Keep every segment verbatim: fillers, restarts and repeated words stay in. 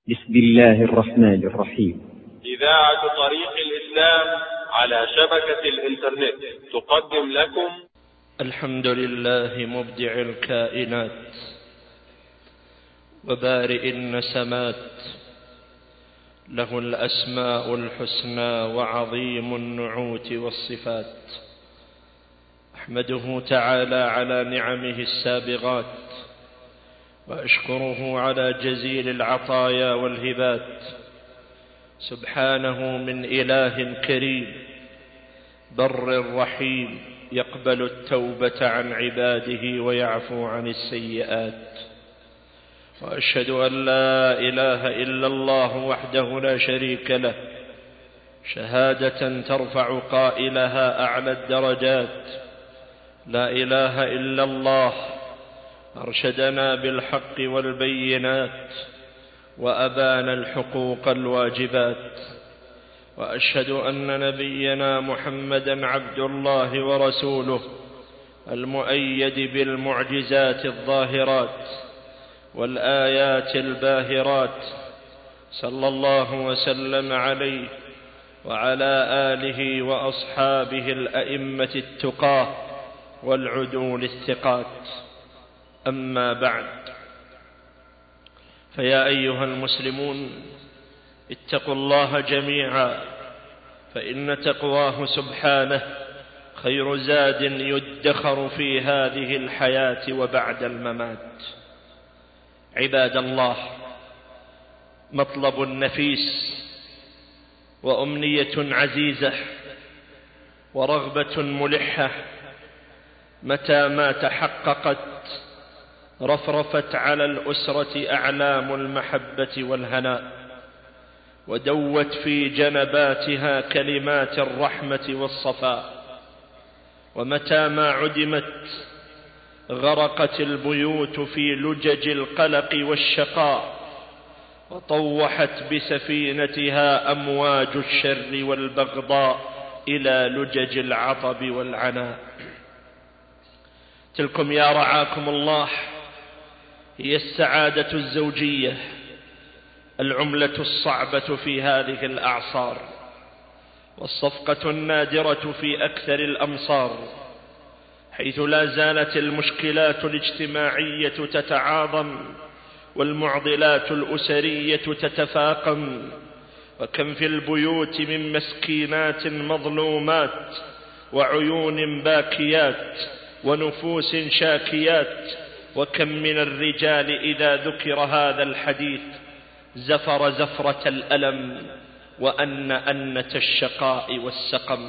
بسم الله الرحمن الرحيم. إذاعة طريق الإسلام على شبكة الإنترنت تقدم لكم الحمد لله مبدع الكائنات وبارئ النسمات، له الأسماء الحسنى وعظيم النعوت والصفات. أحمده تعالى على نعمه السابغات، وأشكره على جزيل العطايا والهبات. سبحانه من إله كريم بر رحيم، يقبل التوبة عن عباده ويعفو عن السيئات. وأشهد أن لا إله إلا الله وحده لا شريك له، شهادة ترفع قائلها أعلى الدرجات. لا إله إلا الله أرشدنا بالحق والبينات، وأبان الحقوق الواجبات. وأشهد أن نبينا محمدًا عبد الله ورسوله، المؤيد بالمعجزات الظاهرات والآيات الباهرات، صلى الله وسلم عليه وعلى آله وأصحابه الأئمة التقاة والعدول الثقات. أما بعد، فيا أيها المسلمون، اتقوا الله جميعا، فإن تقواه سبحانه خير زاد يدخر في هذه الحياة وبعد الممات. عباد الله، مطلب نفيس وأمنية عزيزة ورغبة ملحة متى ما تحققت رفرفت على الأسرة أعلام المحبة والهناء، ودوت في جنباتها كلمات الرحمة والصفاء. ومتى ما عدمت غرقت البيوت في لجج القلق والشقاء، وطوحت بسفينتها أمواج الشر والبغضاء إلى لجج العطب والعناء. تلكم يا رعاكم الله هي السعادة الزوجية، العملة الصعبة في هذه الأعصار، والصفقة النادرة في أكثر الأمصار، حيث لا زالت المشكلات الاجتماعية تتعاظم والمعضلات الأسرية تتفاقم. وكم في البيوت من مسكينات مظلومات، وعيون باكيات، ونفوس شاكيات. وكم من الرجال إذا ذكر هذا الحديث زفر زفرة الألم وأن أنة الشقاء والسقم.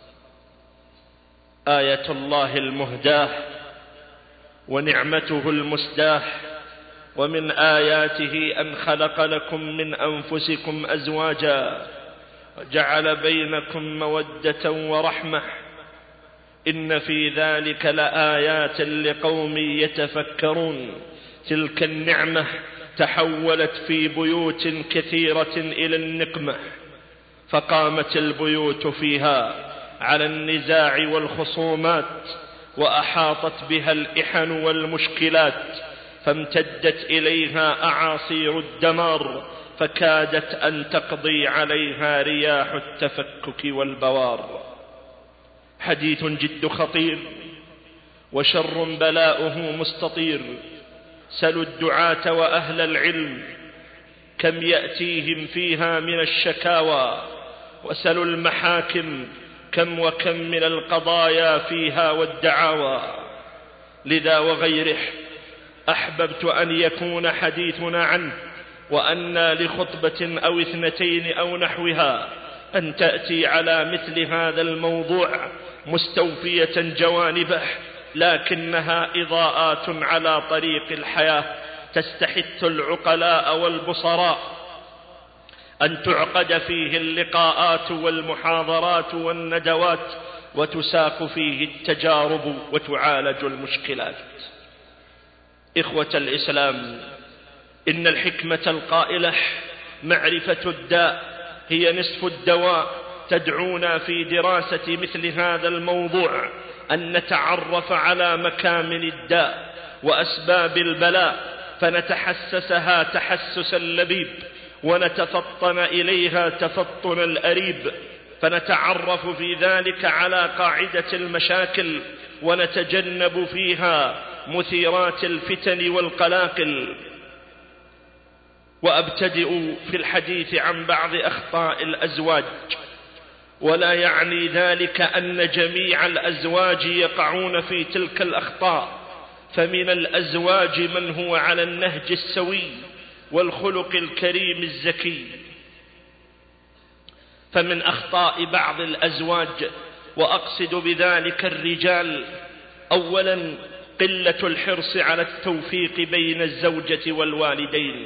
آية الله المهداة ونعمته المسداة، ومن آياته أن خلق لكم من أنفسكم أزواجا وجعل بينكم مودة ورحمة، إن في ذلك لآيات لقوم يتفكرون. تلك النعمة تحولت في بيوت كثيرة إلى النقمة، فقامت البيوت فيها على النزاع والخصومات، وأحاطت بها الإحن والمشكلات، فامتدت إليها أعاصير الدمار، فكادت أن تقضي عليها رياح التفكك والبوار. حديث جد خطير وشر بلاؤه مستطير. سلوا الدعاة وأهل العلم كم يأتيهم فيها من الشكاوى، وسلوا المحاكم كم وكم من القضايا فيها والدعاوى. لذا وغيره أحببت أن يكون حديثنا عنه، وأن لخطبة أو اثنتين أو نحوها أن تأتي على مثل هذا الموضوع مستوفية جوانبه، لكنها إضاءات على طريق الحياة تستحث العقلاء والبصراء أن تعقد فيه اللقاءات والمحاضرات والندوات، وتساق فيه التجارب وتعالج المشكلات. إخوة الإسلام، إن الحكمة القائلة معرفة الداء هي نصف الدواء تدعونا في دراسة مثل هذا الموضوع أن نتعرف على مكامن الداء وأسباب البلاء، فنتحسسها تحسس اللبيب ونتفطن إليها تفطن الأريب، فنتعرف في ذلك على قاعدة المشاكل ونتجنب فيها مثيرات الفتن والقلاقل. وأبتدئ في الحديث عن بعض أخطاء الأزواج، ولا يعني ذلك أن جميع الأزواج يقعون في تلك الأخطاء، فمن الأزواج من هو على النهج السوي والخلق الكريم الزكي. فمن أخطاء بعض الأزواج، وأقصد بذلك الرجال، أولا قلة الحرص على التوفيق بين الزوجة والوالدين،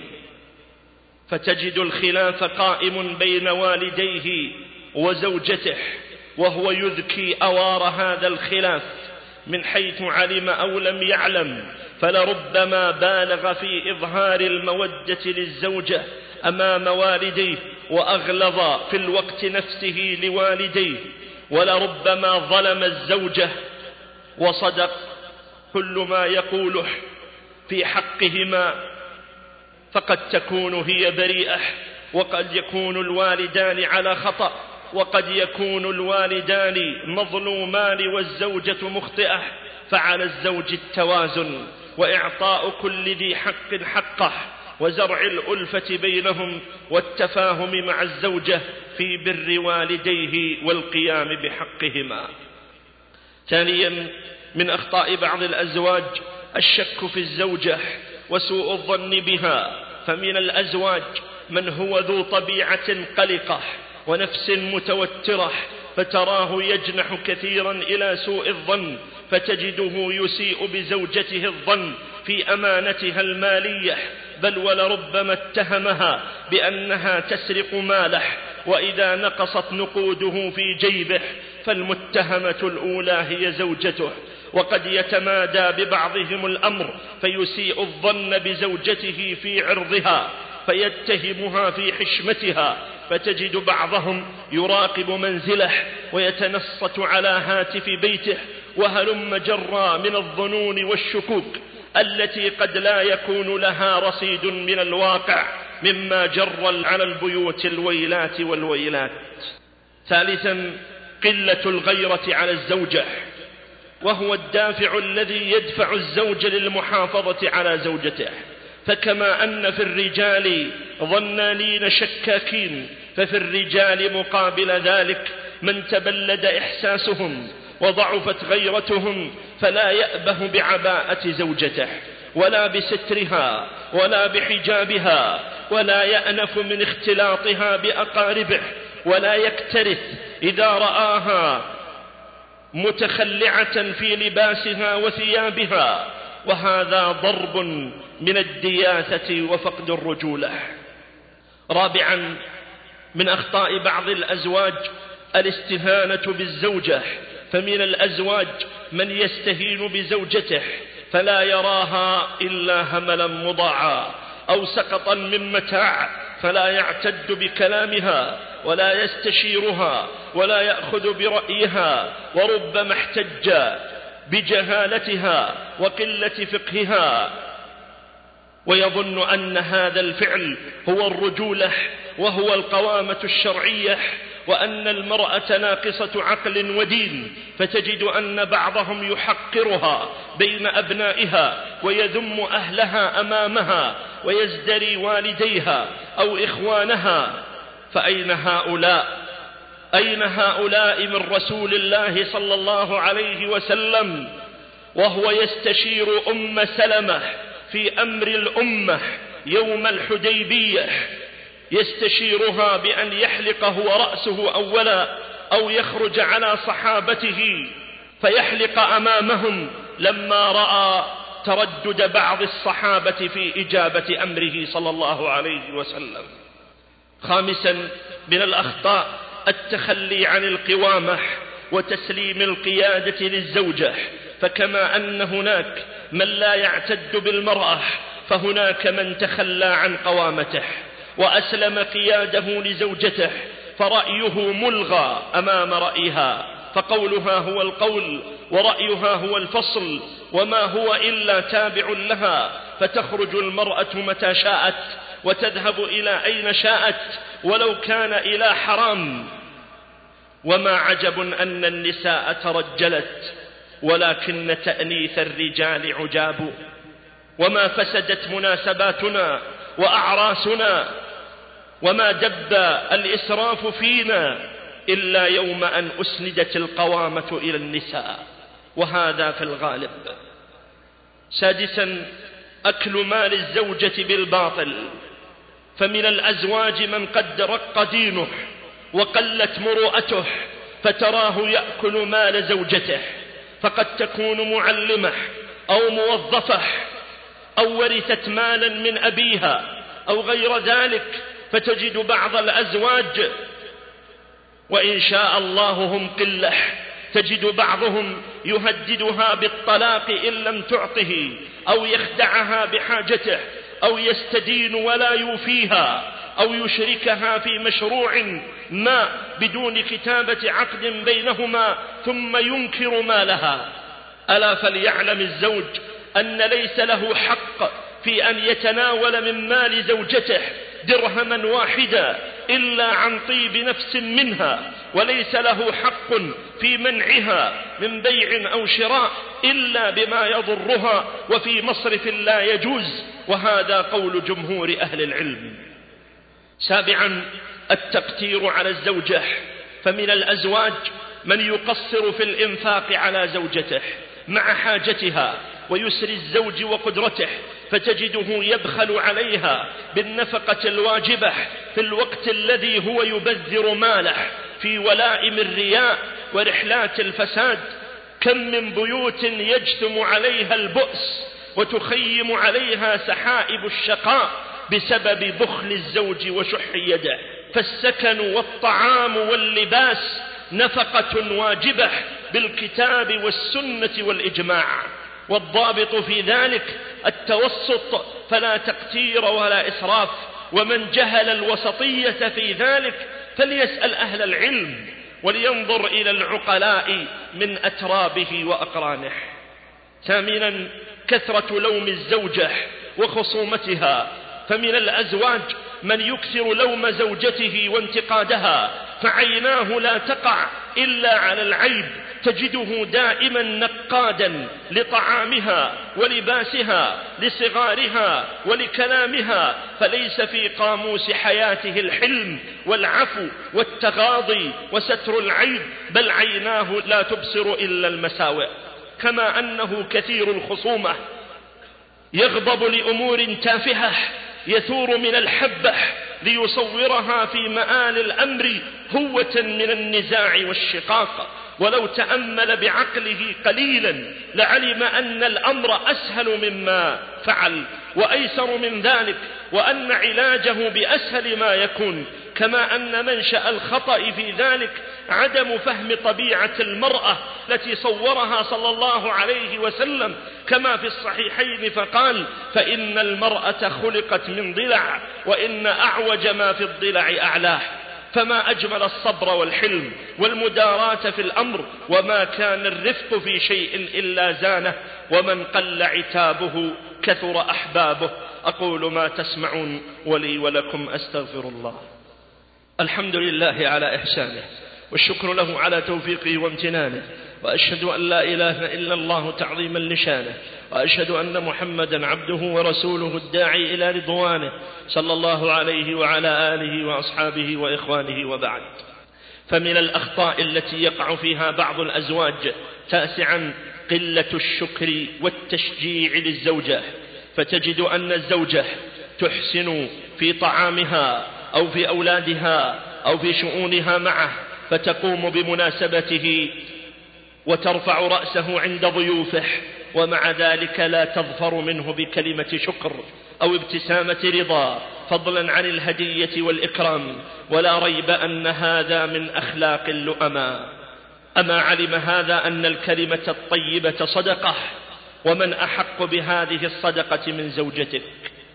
فتجد الخلاف قائم بين والديه وزوجته، وهو يذكي أوار هذا الخلاف من حيث علم أو لم يعلم، فلربما بالغ في إظهار المودة للزوجة أمام والديه وأغلظ في الوقت نفسه لوالديه، ولربما ظلم الزوجة وصدق كل ما يقوله في حقهما، فقد تكون هي بريئة، وقد يكون الوالدان على خطأ، وقد يكون الوالدان مظلومان والزوجة مخطئة، فعلى الزوج التوازن وإعطاء كل ذي حق حقه، وزرع الألفة بينهم والتفاهم مع الزوجة في بر والديه والقيام بحقهما. ثانيا من أخطاء بعض الأزواج الشك في الزوجة وسوء الظن بها، فمن الأزواج من هو ذو طبيعة قلقة ونفس متوترة، فتراه يجنح كثيرا إلى سوء الظن، فتجده يسيء بزوجته الظن في أمانتها المالية، بل ولربما اتهمها بأنها تسرق ماله، وإذا نقصت نقوده في جيبه فالمتهمة الأولى هي زوجته. وقد يتمادى ببعضهم الأمر فيسيء الظن بزوجته في عرضها، فيتهمها في حشمتها، فتجد بعضهم يراقب منزله ويتنصت على هاتف بيته، وهلم جرى من الظنون والشكوك التي قد لا يكون لها رصيد من الواقع، مما جر على البيوت الويلات والويلات. ثالثا قلة الغيرة على الزوجة، وهو الدافع الذي يدفع الزوج للمحافظة على زوجته، فكما أن في الرجال ظنانين شكاكين، ففي الرجال مقابل ذلك من تبلد إحساسهم وضعفت غيرتهم، فلا يأبه بعباءة زوجته ولا بسترها ولا بحجابها، ولا يأنف من اختلاطها بأقاربه، ولا يكترث إذا رآها متخلعة في لباسها وثيابها، وهذا ضرب من الدياثة وفقد الرجولة. رابعا من أخطاء بعض الأزواج الاستهانة بالزوجة، فمن الأزواج من يستهين بزوجته فلا يراها إلا هملا مضاعا أو سقطا من متاع، فلا يعتد بكلامها ولا يستشيرها ولا يأخذ برأيها، وربما احتج بجهالتها وقلة فقهها، ويظن أن هذا الفعل هو الرجولة وهو القوامة الشرعية، وأن المرأة ناقصة عقل ودين، فتجد أن بعضهم يحقرها بين أبنائها ويذم أهلها أمامها ويزدري والديها أو إخوانها. فأين هؤلاء؟ أين هؤلاء من رسول الله صلى الله عليه وسلم وهو يستشير أم سلمة في أمر الأمة يوم الحديبية، يستشيرها بأن يحلق هو رأسه أولا أو يخرج على صحابته فيحلق أمامهم، لما رأى تردد بعض الصحابة في إجابة أمره صلى الله عليه وسلم. خامسا من الأخطاء التخلي عن القوامة وتسليم القيادة للزوجة، فكما أن هناك من لا يعتد بالمرأة، فهناك من تخلى عن قوامته وأسلم قياده لزوجته، فرأيه ملغى أمام رأيها، فقولها هو القول ورأيها هو الفصل، وما هو إلا تابع لها، فتخرج المرأة متى شاءت وتذهب إلى أين شاءت ولو كان إلى حرام. وما عجب أن النساء ترجلت، ولكن تأنيث الرجال عجاب. وما فسدت مناسباتنا وأعراسنا، وما دب الإسراف فينا إلا يوم أن أسندت القوامة إلى النساء، وهذا في الغالب. سادسا، أكل مال الزوجة بالباطل. فمن الأزواج من قد رق دينه وقلت مروءته، فتراه يأكل مال زوجته، فقد تكون معلمة أو موظفة أو ورثت مالا من أبيها أو غير ذلك، فتجد بعض الأزواج وإن شاء الله هم قلة، تجد بعضهم يهددها بالطلاق إن لم تعطه، أو يخدعها بحاجته، أو يستدين ولا يوفيها، أو يشركها في مشروع ما بدون كتابة عقد بينهما ثم ينكر مالها. ألا فليعلم الزوج أن ليس له حق في أن يتناول من مال زوجته درهما واحدا إلا عن طيب نفس منها، وليس له حق في منعها من بيع أو شراء إلا بما يضرها وفي مصرف لا يجوز، وهذا قول جمهور أهل العلم. سابعا، التقتير على الزوجة. فمن الأزواج من يقصر في الإنفاق على زوجته مع حاجتها ويسر الزوج وقدرته، فتجده يبخل عليها بالنفقة الواجبة في الوقت الذي هو يبذر ماله في ولائم الرياء ورحلات الفساد. كم من بيوت يجثم عليها البؤس وتخيم عليها سحائب الشقاء بسبب بخل الزوج وشح يده. فالسكن والطعام واللباس نفقة واجبة بالكتاب والسنة والإجماع، والضابط في ذلك التوسط، فلا تقتير ولا إسراف. ومن جهل الوسطية في ذلك فليسأل أهل العلم ولينظر إلى العقلاء من أترابه وأقرانه. ثامنا، كثرة لوم الزوجة وخصومتها. فمن الأزواج من يكثر لوم زوجته وانتقادها، فعيناه لا تقع إلا على العيب، تجده دائما نقادا لطعامها ولباسها لصغارها ولكلامها، فليس في قاموس حياته الحلم والعفو والتغاضي وستر العيب، بل عيناه لا تبصر إلا المساوئ. كما أنه كثير الخصومة، يغضب لأمور تافهة، يثور من الحبة ليصورها في مآل الأمر هوة من النزاع والشقاق. ولو تأمل بعقله قليلا لعلم أن الأمر أسهل مما فعل وأيسر من ذلك، وأن علاجه بأسهل ما يكون. كما أن منشأ الخطأ في ذلك عدم فهم طبيعة المرأة التي صورها صلى الله عليه وسلم كما في الصحيحين، فقال: فإن المرأة خلقت من ضلع، وإن أعوج ما في الضلع أعلاه. فما أجمل الصبر والحلم والمداراة في الأمر، وما كان الرفق في شيء إلا زانه، ومن قل عتابه كثر أحبابه. أقول ما تسمعون، ولي ولكم أستغفر الله. الحمد لله على إحسانه، والشكر له على توفيقه وامتنانه، وأشهد أن لا إله إلا الله تعظيما لشانه، وأشهد أن محمدا عبده ورسوله الداعي إلى رضوانه، صلى الله عليه وعلى آله وأصحابه وإخوانه، وبعد. فمن الأخطاء التي يقع فيها بعض الأزواج: تاسعا، قلة الشكر والتشجيع للزوجة. فتجد أن الزوجة تحسن في طعامها أو في أولادها أو في شؤونها معه، فتقوم بمناسبته وترفع رأسه عند ضيوفه، ومع ذلك لا تظفر منه بكلمة شكر أو ابتسامة رضا، فضلا عن الهدية والإكرام. ولا ريب أن هذا من أخلاق اللؤماء. أما علم هذا أن الكلمة الطيبة صدقة، ومن أحق بهذه الصدقة من زوجتك.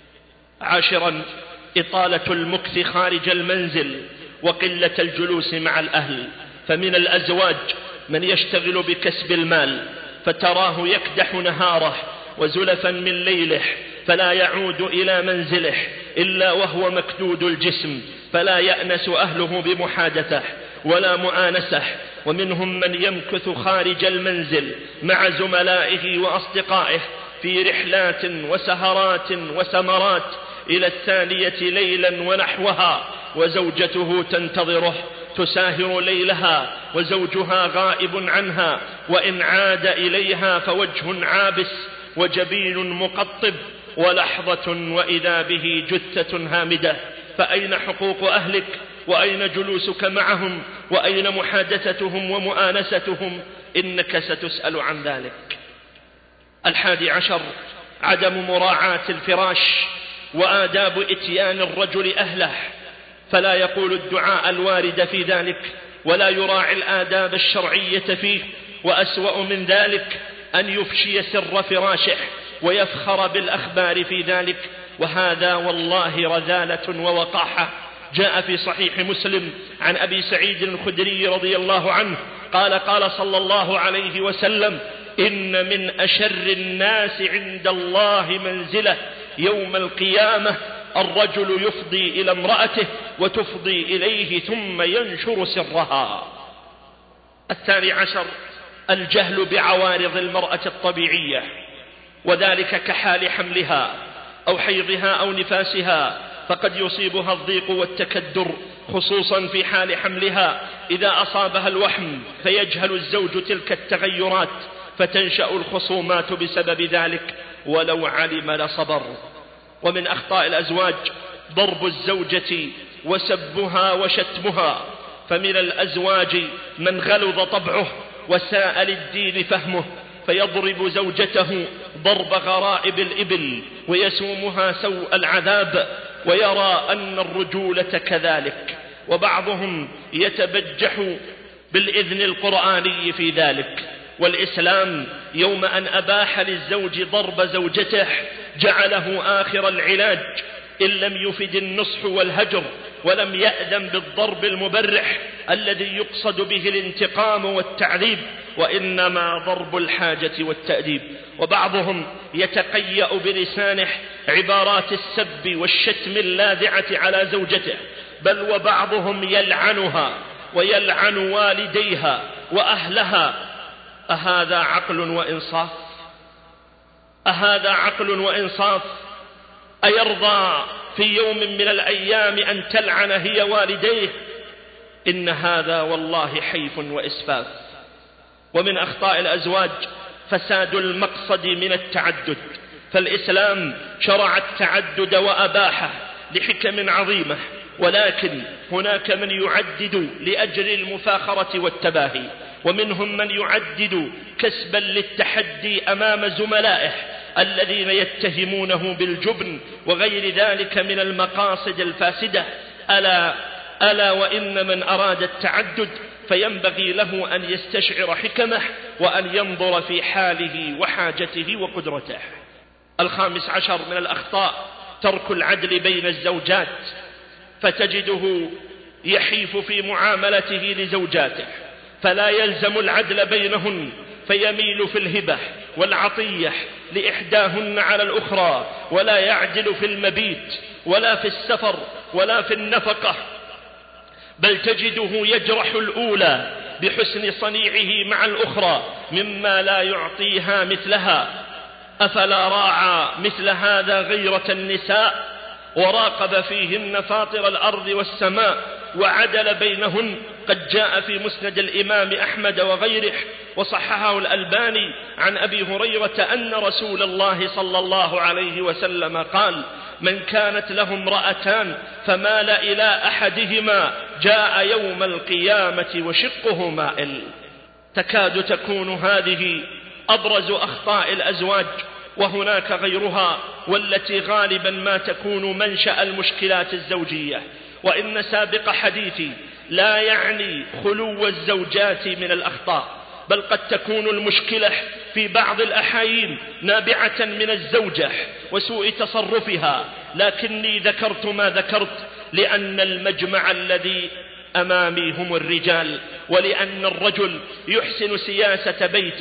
عاشرا، إطالة المكث خارج المنزل وقلة الجلوس مع الأهل. فمن الأزواج من يشتغل بكسب المال، فتراه يكدح نهاره وزلفا من ليله، فلا يعود إلى منزله إلا وهو مكدود الجسم، فلا يأنس أهله بمحادثته ولا مؤانسه. ومنهم من يمكث خارج المنزل مع زملائه وأصدقائه في رحلات وسهرات وسمرات إلى الثانية ليلا ونحوها، وزوجته تنتظره تساهر ليلها وزوجها غائب عنها، وإن عاد إليها فوجه عابس وجبين مقطب ولحظة وإذا به جثة هامدة. فأين حقوق أهلك؟ وأين جلوسك معهم؟ وأين محادثتهم ومؤانستهم؟ إنك ستسأل عن ذلك. الحادي عشر عدم مراعاة الفراش وآداب إتيان الرجل أهله، فلا يقول الدعاء الوارد في ذلك ولا يراعي الآداب الشرعية فيه. وأسوأ من ذلك أن يفشي سر فراشه ويفخر بالأخبار في ذلك، وهذا والله رذالة ووقاحة. جاء في صحيح مسلم عن أبي سعيد الخدري رضي الله عنه قال قال صلى الله عليه وسلم: إن من أشر الناس عند الله منزلة يوم القيامة الرجل يفضي إلى امرأته وتفضي إليه ثم ينشر سرها. الثاني عشر الجهل بعوارض المرأة الطبيعية، وذلك كحال حملها أو حيضها أو نفاسها، فقد يصيبها الضيق والتكدر خصوصا في حال حملها إذا أصابها الوحم، فيجهل الزوج تلك التغيرات فتنشأ الخصومات بسبب ذلك، ولو علم لصبر. ومن أخطاء الأزواج ضرب الزوجة وسبها وشتمها، فمن الأزواج من غلظ طبعه وساء للدين فهمه فيضرب زوجته ضرب غرائب الإبل ويسومها سوء العذاب ويرى أن الرجولة كذلك. وبعضهم يتبجح بالإذن القرآني في ذلك. والإسلام يوم أن أباح للزوج ضرب زوجته جعله آخر العلاج، إن لم يفد النصح والهجر، ولم يأذن بالضرب المبرح الذي يقصد به الانتقام والتعذيب، وإنما ضرب الحاجة والتأديب. وبعضهم يتقيأ بلسانه عبارات السب والشتم اللاذعة على زوجته، بل وبعضهم يلعنها ويلعن والديها وأهلها. أهذا عقل وإنصاف؟ أهذا عقل وإنصاف؟ أيرضى في يوم من الأيام أن تلعن هي والديه؟ إن هذا والله حيف وإسفاف. ومن أخطاء الأزواج فساد المقصد من التعدد، فالإسلام شرع التعدد وأباحه لحكم عظيمة، ولكن هناك من يعدد لأجل المفاخرة والتباهي، ومنهم من يعدد كسبا للتحدي أمام زملائه الذين يتهمونه بالجبن وغير ذلك من المقاصد الفاسدة. ألا, ألا وإن من أراد التعدد فينبغي له أن يستشعر حكمه وأن ينظر في حاله وحاجته وقدرته. الخامس عشر من الأخطاء ترك العدل بين الزوجات، فتجده يحيف في معاملته لزوجاته، فلا يلزم العدل بينهن، فيميل في الهبة والعطية لإحداهن على الأخرى، ولا يعدل في المبيت ولا في السفر ولا في النفقة، بل تجده يجرح الأولى بحسن صنيعه مع الأخرى مما لا يعطيها مثلها. أفلا راعى مثل هذا غيرة النساء وراقب فيهن فاطر الأرض والسماء وعدل بينهن؟ قد جاء في مسند الإمام أحمد وغيره وصححه الألباني عن أبي هريرة أن رسول الله صلى الله عليه وسلم قال: من كانت له امرأتان فمال إلى أحدهما جاء يوم القيامة وشقه مائل. تكاد تكون هذه أبرز أخطاء الأزواج، وهناك غيرها والتي غالبا ما تكون منشأ المشكلات الزوجية. وإن سابق حديثي لا يعني خلو الزوجات من الأخطاء، بل قد تكون المشكلة في بعض الأحايين نابعة من الزوجة وسوء تصرفها، لكني ذكرت ما ذكرت لأن المجمع الذي أمامي هم الرجال، ولأن الرجل يحسن سياسة بيته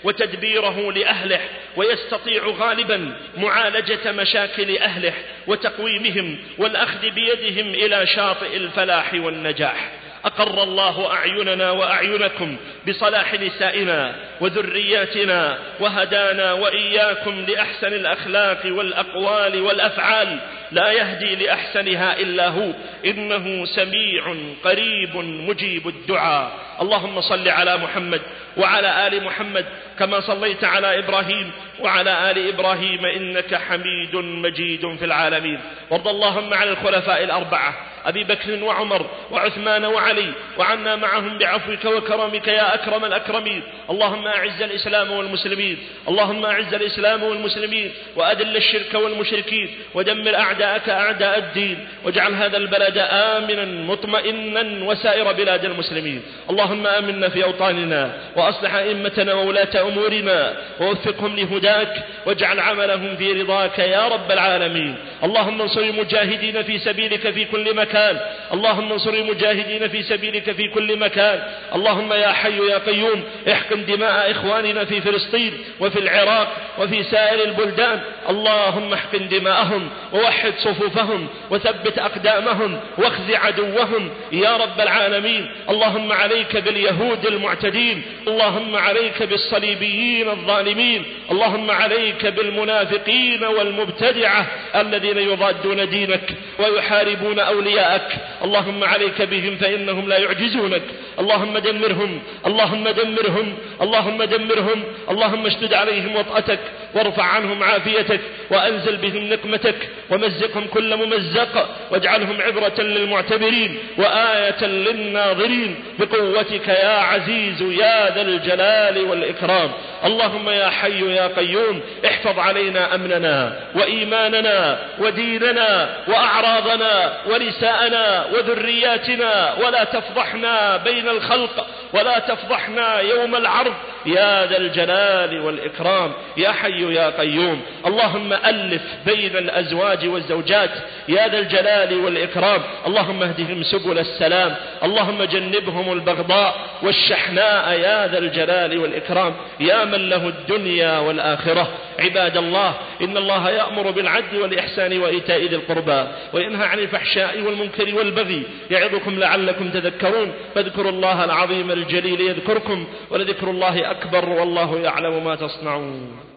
وتدبيره لأهله، ويستطيع غالبا معالجة مشاكل أهله وتقويمهم والأخذ بيدهم إلى شاطئ الفلاح والنجاح. أقر الله أعيننا وأعينكم بصلاح نسائنا وذرياتنا، وهدانا وإياكم لأحسن الأخلاق والأقوال والأفعال، لا يهدي لأحسنها إلا هو، إنه سميع قريب مجيب الدعاء. اللهم صل على محمد وعلى آل محمد كما صليت على إبراهيم وعلى آل إبراهيم إنك حميد مجيد في العالمين. وارض اللهم عن الخلفاء الأربعة أبي بكر وعمر وعثمان وعلي، وعنا معهم بعفوك وكرمك يا أكرم الأكرمين. اللهم أعز الإسلام والمسلمين، اللهم أعز الإسلام والمسلمين، وأذل الشرك والمشركين، ودمر أعداءك أعداء الدين، واجعل هذا البلد آمنا مطمئنا وسائر بلاد المسلمين. اللهم آمنا في أوطاننا، وأصلح أئمتنا وولاة أمورنا، ووفقهم لهداك، واجعل عملهم في رضاك يا رب العالمين. اللهم انصر المجاهدين في سبيلك في كل مكان، اللهم انصر المجاهدين في سبيلك في كل مكان. اللهم يا حي يا قيوم احقن دماء إخواننا في فلسطين وفي العراق وفي سائر البلدان، اللهم احقن دماءهم ووحد صفوفهم وثبت أقدامهم واخذ عدوهم يا رب العالمين. اللهم عليك باليهود المعتدين، اللهم عليك بالصليبيين الظالمين، اللهم عليك بالمنافقين والمبتدعة الذين يضادون دينك ويحاربون أولياءك. اللهم عليك بهم فإنهم لا يعجزونك. اللهم دمرهم، اللهم دمرهم، اللهم دمرهم. اللهم اشدد عليهم وطأتك، وارفع عنهم عافيتك، وأنزل بهم نقمتك، ومزقهم كل ممزق، واجعلهم عبرة للمعتبرين وآية للناظرين بقوتك يا عزيز يا ذا الجلال والإكرام. اللهم يا حي يا قيوم احفظ علينا أمننا وإيماننا وديننا وأعراضنا ونساءنا وذرياتنا، ولا تفضحنا بين الخلق، ولا تفضحنا يوم العرض يا ذا الجلال والإكرام يا حي يا قيوم. اللهم ألف بين الأزواج والزوجات يا ذا الجلال والإكرام. اللهم اهدهم سبل السلام، اللهم جنبهم البغضاء والشحناء يا ذا الجلال والإكرام يا من له الدنيا والآخرة. عباد الله، إن الله يأمر بالعدل والإحسان وإيتاء ذي القربى، وينهى عن الفحشاء والمنكر والبغي، يعظكم لعلكم تذكرون. فاذكروا الله العظيم الجليل يذكركم، ولذكر الله أكبر، والله يعلم ما تصنعون.